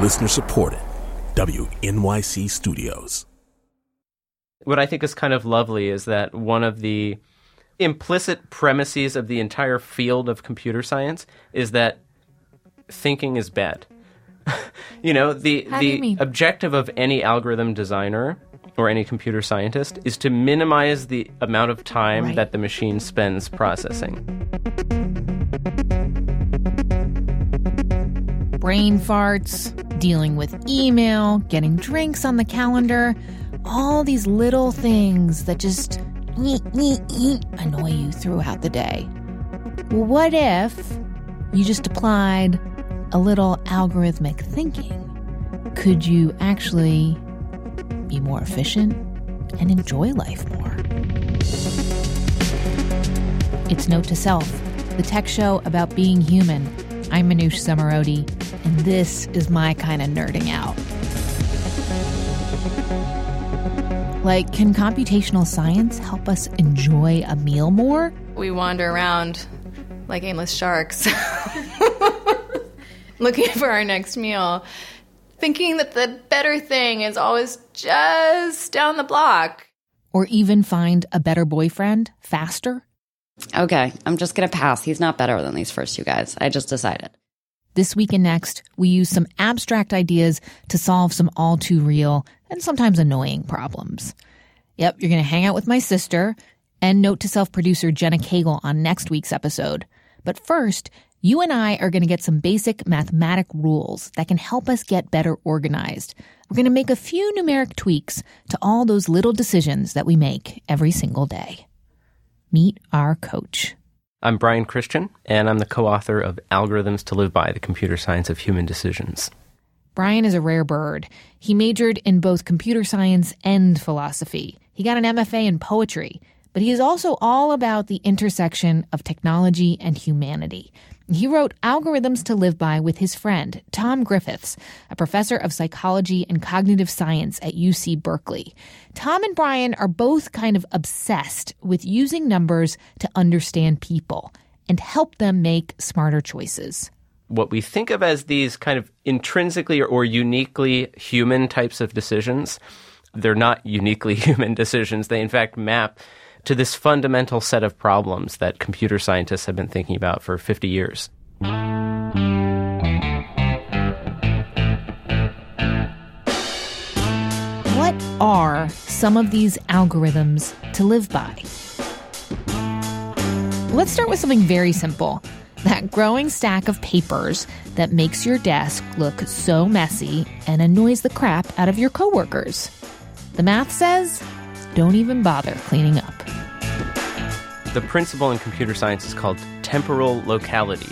Listener supported. WNYC Studios. What I think is kind of lovely is that one of the implicit premises of the entire field of computer science is that thinking is bad. The objective of any algorithm designer or any computer scientist is to minimize the amount of time that the machine spends processing. Brain farts, dealing with email, getting drinks on the calendar, all these little things that just annoy you throughout the day. Well, what if you just applied a little algorithmic thinking? Could you actually be more efficient and enjoy life more? It's Note to Self, the tech show about being human. I'm Manoush Zomorodi, and this is my kind of nerding out. Like, can computational science help us enjoy a meal more? We wander around like aimless sharks, looking for our next meal, thinking that the better thing is always just down the block. Or even find a better boyfriend faster? Okay, I'm just going to pass. He's not better than these first two guys. I just decided. This week and next, we use some abstract ideas to solve some all too real and sometimes annoying problems. Yep, you're going to hang out with my sister and Note to Self producer Jenna Cagle on next week's episode. But first, you and I are going to get some basic mathematic rules that can help us get better organized. We're going to make a few numeric tweaks to all those little decisions that we make every single day. Meet our coach. I'm Brian Christian, and I'm the co-author of Algorithms to Live By, the Computer Science of Human Decisions. Brian is a rare bird. He majored in both computer science and philosophy. He got an MFA in poetry, but he is also all about the intersection of technology and humanity. He wrote Algorithms to Live By with his friend, Tom Griffiths, a professor of psychology and cognitive science at UC Berkeley. Tom and Brian are both kind of obsessed with using numbers to understand people and help them make smarter choices. What we think of as these kind of intrinsically or uniquely human types of decisions, they're not uniquely human decisions. They, in fact, map to this fundamental set of problems that computer scientists have been thinking about for 50 years. What are some of these algorithms to live by? Let's start with something very simple. That growing stack of papers that makes your desk look so messy and annoys the crap out of your coworkers. The math says, don't even bother cleaning up. The principle in computer science is called temporal locality,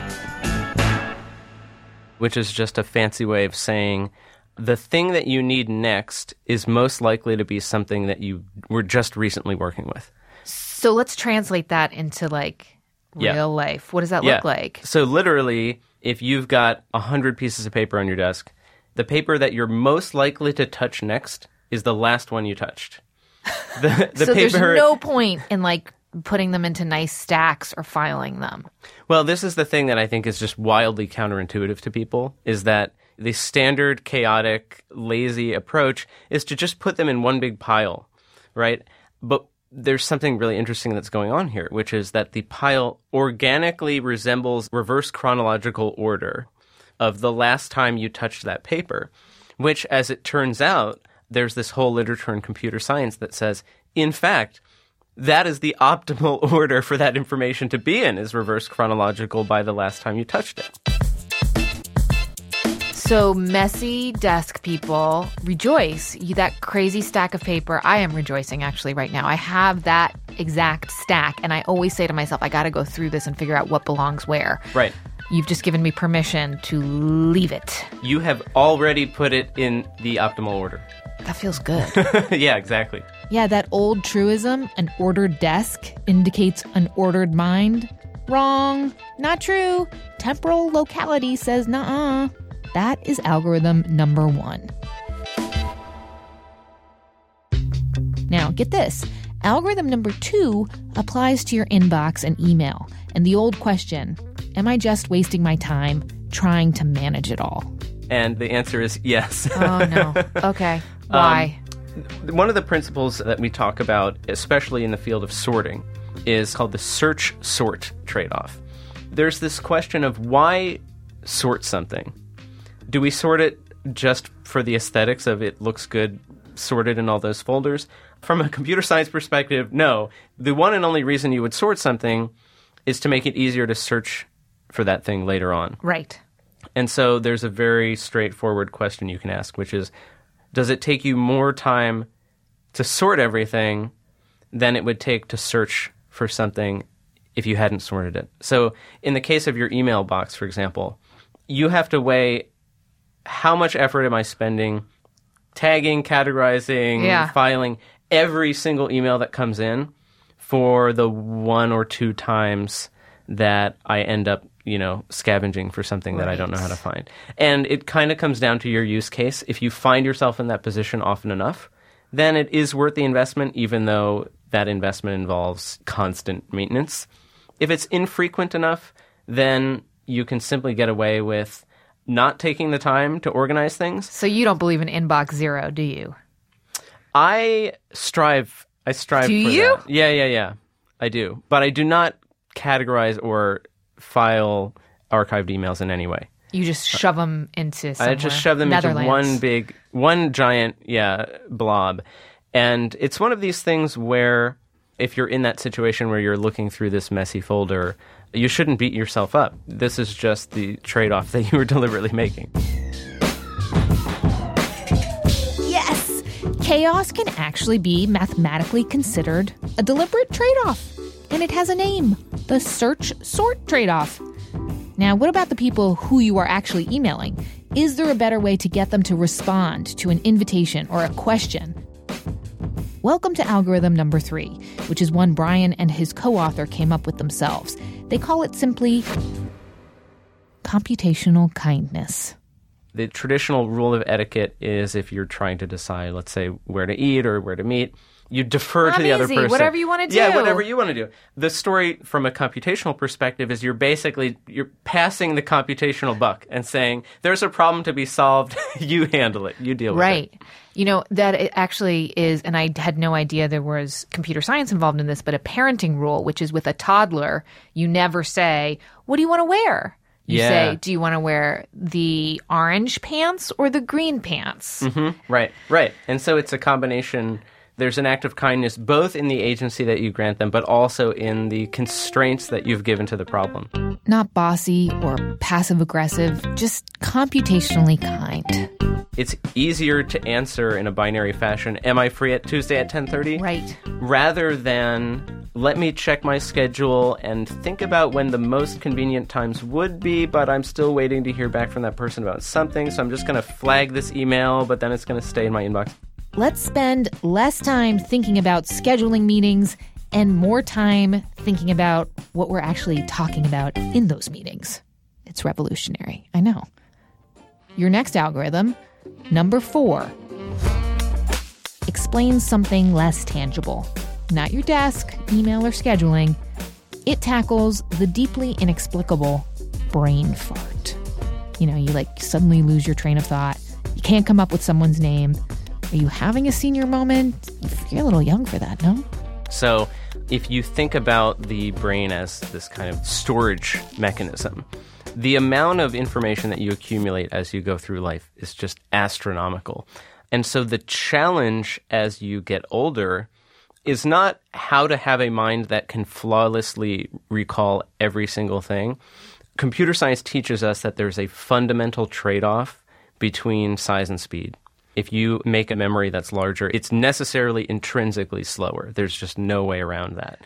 which is just a fancy way of saying the thing that you need next is most likely to be something that you were just recently working with. So let's translate that into real life. What does that look like? So literally, if you've got 100 pieces of paper on your desk, the paper that you're most likely to touch next is the last one you touched. So there's no point in putting them into nice stacks or filing them. Well, this is the thing that I think is just wildly counterintuitive to people, is that the standard chaotic, lazy approach is to just put them in one big pile, right? But there's something really interesting that's going on here, which is that the pile organically resembles reverse chronological order of the last time you touched that paper, which, as it turns out, there's this whole literature in computer science that says, in fact, that is the optimal order for that information to be in, is reverse chronological by the last time you touched it. So messy desk people, rejoice. That crazy stack of paper, I am rejoicing actually right now. I have that exact stack, and I always say to myself, I got to go through this and figure out what belongs where. Right. You've just given me permission to leave it. You have already put it in the optimal order. That feels good. Yeah, exactly. Yeah, that old truism, an ordered desk indicates an ordered mind. Wrong. Not true. Temporal locality says nuh-uh. That is algorithm number 1. Now, get this. Algorithm number 2 applies to your inbox and email. And the old question, am I just wasting my time trying to manage it all? And the answer is yes. Oh, no. Okay. Why? One of the principles that we talk about, especially in the field of sorting, is called the search-sort trade-off. There's this question of why sort something? Do we sort it just for the aesthetics of it looks good sorted in all those folders? From a computer science perspective, no. The one and only reason you would sort something is to make it easier to search for that thing later on. Right. And so there's a very straightforward question you can ask, which is, does it take you more time to sort everything than it would take to search for something if you hadn't sorted it? So in the case of your email box, for example, you have to weigh how much effort am I spending tagging, categorizing, filing every single email that comes in for the 1 or 2 times that I end up, scavenging for something that I don't know how to find. And it kind of comes down to your use case. If you find yourself in that position often enough, then it is worth the investment, even though that investment involves constant maintenance. If it's infrequent enough, then you can simply get away with not taking the time to organize things. So you don't believe in inbox zero, do you? I strive do for you? that. Yeah. I do. But I do not categorize or file archived emails in any way. You just shove them into somewhere. I just shove them into one giant blob. And it's one of these things where if you're in that situation where you're looking through this messy folder, you shouldn't beat yourself up. This is just the trade-off that you were deliberately making. Yes! Chaos can actually be mathematically considered a deliberate trade-off. And it has a name, the search-sort trade-off. Now, what about the people who you are actually emailing? Is there a better way to get them to respond to an invitation or a question? Welcome to algorithm number 3, which is one Brian and his co-author came up with themselves. They call it simply computational kindness. The traditional rule of etiquette is if you're trying to decide, let's say, where to eat or where to meet, you defer to the other person. Whatever you want to do. Yeah, whatever you want to do. The story from a computational perspective is you're passing the computational buck and saying, there's a problem to be solved. You handle it. You deal with it. Right. That it actually is, and I had no idea there was computer science involved in this, but a parenting rule, which is with a toddler, you never say, what do you want to wear? You say, do you want to wear the orange pants or the green pants? Mm-hmm. Right. And so it's a combination. There's an act of kindness both in the agency that you grant them, but also in the constraints that you've given to the problem. Not bossy or passive-aggressive, just computationally kind. It's easier to answer in a binary fashion, am I free at Tuesday at 10:30? Right. Rather than, let me check my schedule and think about when the most convenient times would be, but I'm still waiting to hear back from that person about something, so I'm just going to flag this email, but then it's going to stay in my inbox. Let's spend less time thinking about scheduling meetings and more time thinking about what we're actually talking about in those meetings. It's revolutionary, I know. Your next algorithm, number 4, explains something less tangible. Not your desk, email, or scheduling. It tackles the deeply inexplicable brain fart. You suddenly lose your train of thought. You can't come up with someone's name. Are you having a senior moment? You're a little young for that, no? So if you think about the brain as this kind of storage mechanism, the amount of information that you accumulate as you go through life is just astronomical. And so the challenge as you get older is not how to have a mind that can flawlessly recall every single thing. Computer science teaches us that there's a fundamental trade-off between size and speed. If you make a memory that's larger, it's necessarily intrinsically slower. There's just no way around that.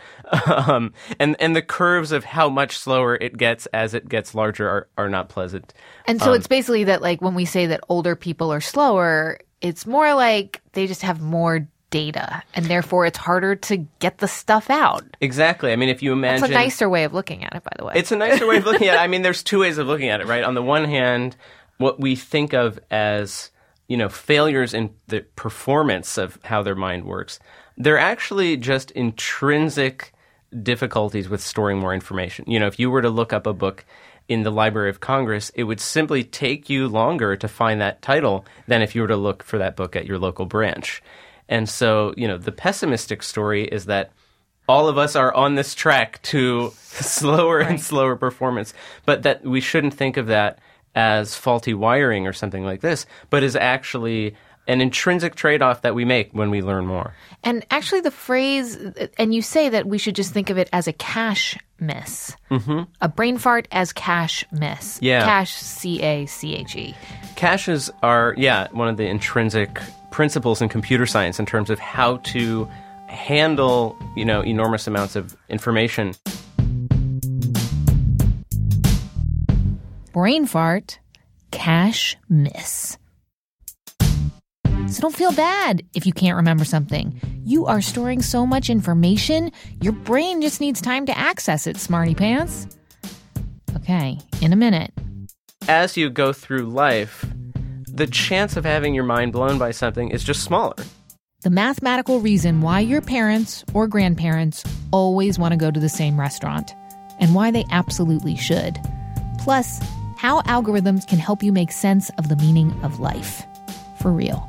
And the curves of how much slower it gets as it gets larger are not pleasant. And so it's basically that, when we say that older people are slower, it's more like they just have more data, and therefore it's harder to get the stuff out. Exactly. I mean, if you imagine... It's a nicer way of looking at it, by the way. It's a nicer way of looking at it. I mean, there's 2 ways of looking at it, right? On the one hand, what we think of as failures in the performance of how their mind works, they're actually just intrinsic difficulties with storing more information. If you were to look up a book in the Library of Congress, it would simply take you longer to find that title than if you were to look for that book at your local branch. And so, the pessimistic story is that all of us are on this track to slower and slower performance, but that we shouldn't think of that as faulty wiring or something like this, but is actually an intrinsic trade-off that we make when we learn more. And actually the phrase, and you say that we should just think of it as a cache miss. Mm-hmm. A brain fart as cache miss. Yeah. Cache, C-A-C-H-E. Caches are, one of the intrinsic principles in computer science in terms of how to handle, enormous amounts of information. Brain fart, cache miss. So don't feel bad if you can't remember something. You are storing so much information, your brain just needs time to access it, smarty pants. Okay, in a minute. As you go through life, the chance of having your mind blown by something is just smaller. The mathematical reason why your parents or grandparents always want to go to the same restaurant, and why they absolutely should. Plus, how algorithms can help you make sense of the meaning of life. For real.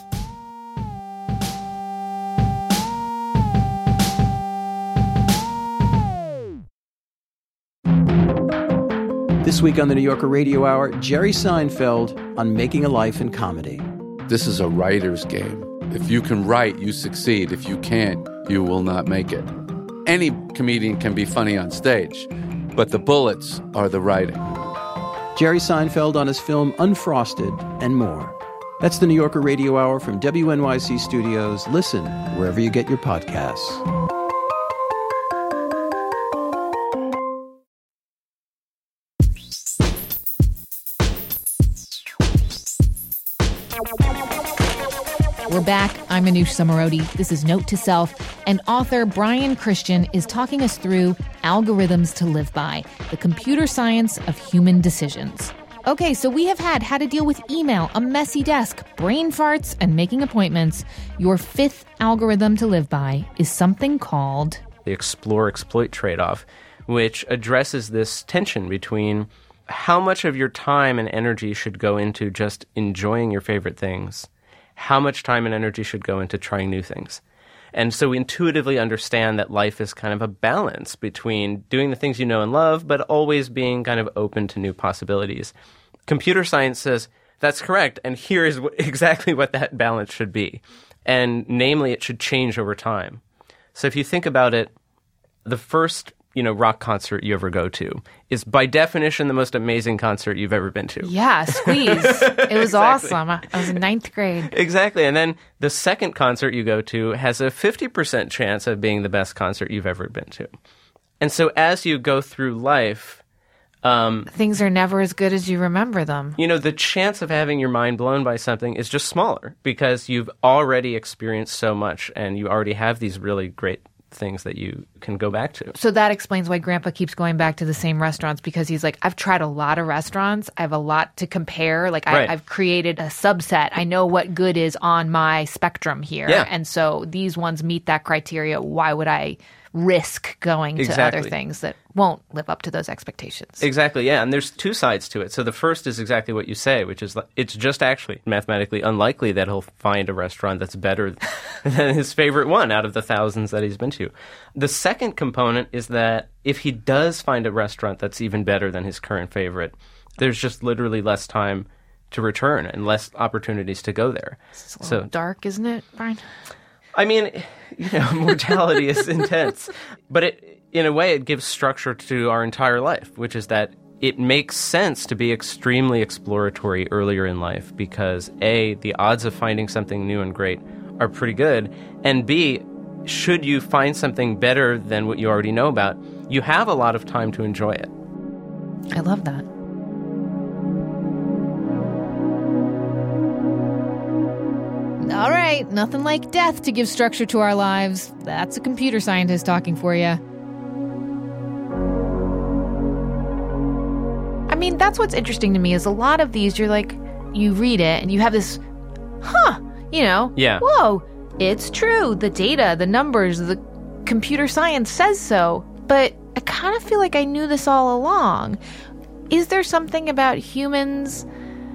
This week on the New Yorker Radio Hour, Jerry Seinfeld on making a life in comedy. This is a writer's game. If you can write, you succeed. If you can't, you will not make it. Any comedian can be funny on stage, but the bullets are the writing. Jerry Seinfeld on his film Unfrosted and more. That's the New Yorker Radio Hour from WNYC Studios. Listen wherever you get your podcasts. We're back. I'm Manoush Zomorodi. This is Note to Self, and author Brian Christian is talking us through Algorithms to Live By, the computer science of human decisions. Okay, so we have had how to deal with email, a messy desk, brain farts, and making appointments. Your fifth algorithm to live by is something called the explore-exploit trade-off, which addresses this tension between how much of your time and energy should go into just enjoying your favorite things, how much time and energy should go into trying new things. And so we intuitively understand that life is kind of a balance between doing the things you know and love, but always being kind of open to new possibilities. Computer science says that's correct, and here is exactly what that balance should be. And namely, it should change over time. So if you think about it, the first rock concert you ever go to is by definition the most amazing concert you've ever been to. Yeah, Squeeze. It was awesome. I was in 9th grade. Exactly. And then the second concert you go to has a 50% chance of being the best concert you've ever been to. And so as you go through life, things are never as good as you remember them. The chance of having your mind blown by something is just smaller because you've already experienced so much and you already have these really great things that you can go back to. So that explains why Grandpa keeps going back to the same restaurants, because he's like, I've tried a lot of restaurants. I have a lot to compare. Like Right. I've created a subset. I know what good is on my spectrum here. Yeah. And so these ones meet that criteria. Why would I risk going to Exactly. other things that won't live up to those expectations? Exactly, yeah. And there's two sides to it. So the first is exactly what you say, which is it's just actually mathematically unlikely that he'll find a restaurant that's better than his favorite one out of the thousands that he's been to. The second component is that if he does find a restaurant that's even better than his current favorite, there's just literally less time to return and less opportunities to go there. It's a little dark, isn't it, Brian? I mean, mortality is intense, but in a way, it gives structure to our entire life, which is that it makes sense to be extremely exploratory earlier in life because A, the odds of finding something new and great are pretty good, and B, should you find something better than what you already know about, you have a lot of time to enjoy it. I love that. All right, nothing like death to give structure to our lives. That's a computer scientist talking for you. I mean, that's what's interesting to me is a lot of these, you're like, you read it and you have this, Yeah. whoa, it's true. The data, the numbers, the computer science says so. But I kind of feel like I knew this all along. is there something about humans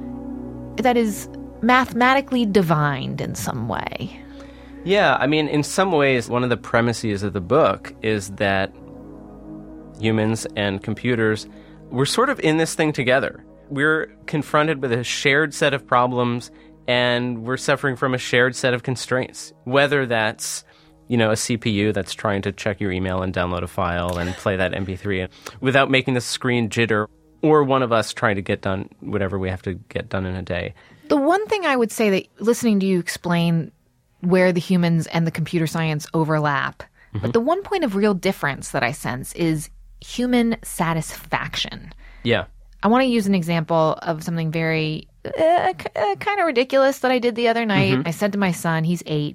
that is mathematically divined in some way? Yeah, I mean, in some ways, one of the premises of the book is that humans and computers, we're sort of in this thing together. We're confronted with a shared set of problems, and we're suffering from a shared set of constraints, whether that's, a CPU that's trying to check your email and download a file and play that MP3 without making the screen jitter, or one of us trying to get done whatever we have to get done in a day. The one thing I would say that listening to you explain where the humans and the computer science overlap, but the one point of real difference that I sense is human satisfaction. Yeah. I want to use an example of something very kind of ridiculous that I did the other night. I said to my son, he's 8,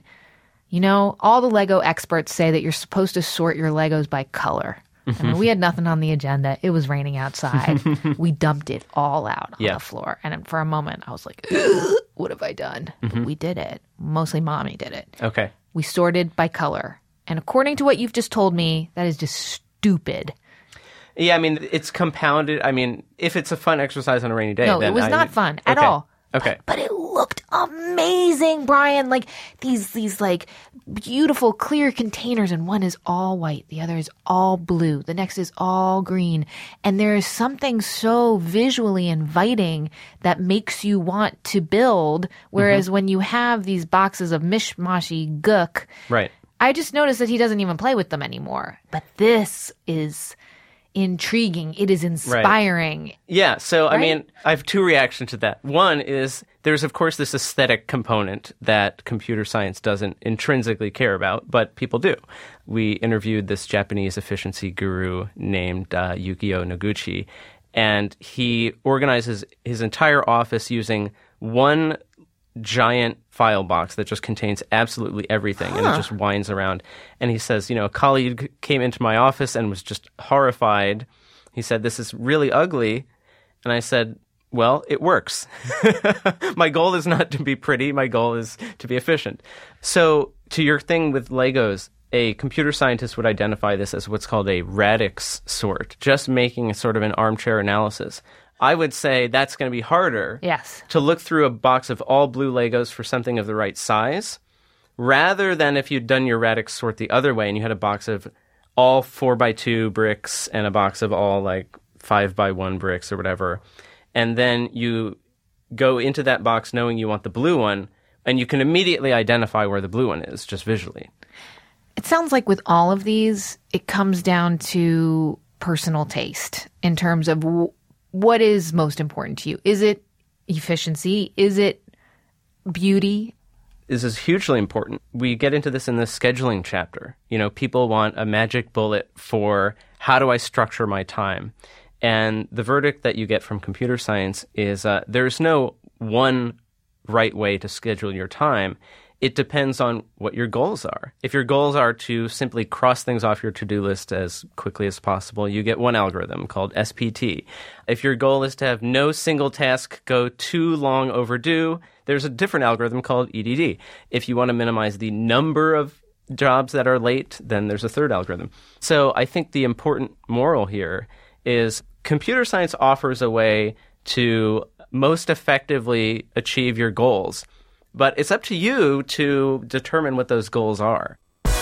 all the Lego experts say that you're supposed to sort your Legos by color. I mean, we had nothing on the agenda. It was raining outside. We dumped it all out on the floor. And for a moment, I was like, what have I done? But we did it. Mostly Mommy did it. Okay. We sorted by color. And according to what you've just told me, that is just stupid. Yeah, I mean, it's compounded. I mean, if it's a fun exercise on a rainy day. No, then it was not fun at all. Okay. But it looked amazing, Brian. Like these like beautiful clear containers, and one is all white, the other is all blue, the next is all green. And there is something so visually inviting that makes you want to build. Whereas when you have these boxes of mishmashy gook, right. I just noticed that he doesn't even play with them anymore. But this is intriguing. It is inspiring. Right. Yeah. So, right? I mean, I have two reactions to that. One is there's, of course, this aesthetic component that computer science doesn't intrinsically care about, but people do. We interviewed this Japanese efficiency guru named Yukio Noguchi, and he organizes his entire office using one giant file box that just contains absolutely everything, and it just winds around. And he says, a colleague came into my office and was just horrified. He said, "This is really ugly." And I said, well, it works. My goal is not to be pretty. My goal is to be efficient. So to your thing with Legos, a computer scientist would identify this as what's called a radix sort, just making a sort of an armchair analysis. I would say that's going to be harder to look through a box of all blue Legos for something of the right size, rather than if you'd done your radix sort the other way and you had a box of all 4x2 bricks and a box of all like 5x1 bricks or whatever. And then you go into that box knowing you want the blue one, and you can immediately identify where the blue one is just visually. It sounds like with all of these, it comes down to personal taste in terms of what is most important to you. Is it efficiency? Is it beauty? This is hugely important. We get into this in the scheduling chapter. People want a magic bullet for how do I structure my time? And the verdict that you get from computer science is there's no one right way to schedule your time. It depends on what your goals are. If your goals are to simply cross things off your to-do list as quickly as possible, you get one algorithm called SPT. If your goal is to have no single task go too long overdue, there's a different algorithm called EDD. If you want to minimize the number of jobs that are late, then there's a third algorithm. So I think the important moral here is computer science offers a way to most effectively achieve your goals. But it's up to you to determine what those goals are.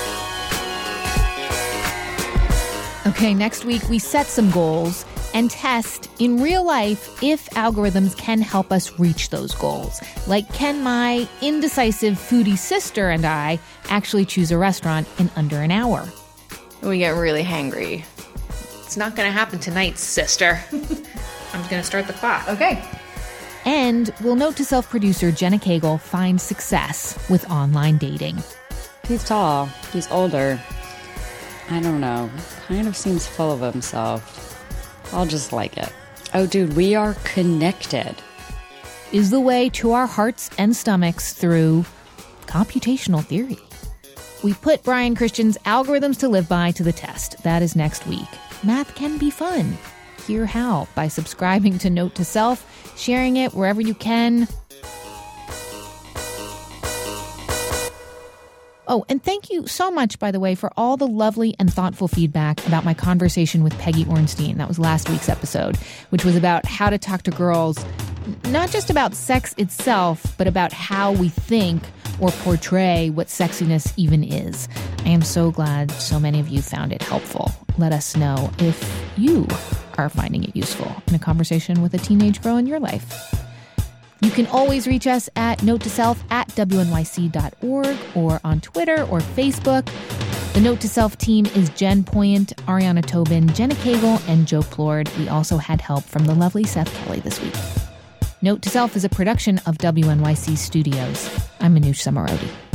Okay, next week we set some goals and test in real life if algorithms can help us reach those goals. Like, can my indecisive foodie sister and I actually choose a restaurant in under an hour? We get really hangry. It's not going to happen tonight, sister. I'm going to start the clock. Okay. And will Note to Self producer Jenna Cagle find success with online dating? He's tall. He's older. I don't know. Kind of seems full of himself. I'll just like it. Oh, dude, we are connected. Is the way to our hearts and stomachs through computational theory. We put Brian Christian's Algorithms to Live By to the test. That is next week. Math can be fun. Hear how by subscribing to Note to Self, sharing it wherever you can. Oh, and thank you so much, by the way, for all the lovely and thoughtful feedback about my conversation with Peggy Ornstein. That was last week's episode, which was about how to talk to girls, not just about sex itself, but about how we think or portray what sexiness even is. I am so glad so many of you found it helpful. Let us know if you are finding it useful in a conversation with a teenage girl in your life. You can always reach us at notetoself@wnyc.org or on Twitter or Facebook. The Note to Self team is Jen Poyant, Ariana Tobin, Jenna Cagle, and Joe Plord. We also had help from the lovely Seth Kelly this week. Note to Self is a production of WNYC Studios. I'm Manoush Zomorodi.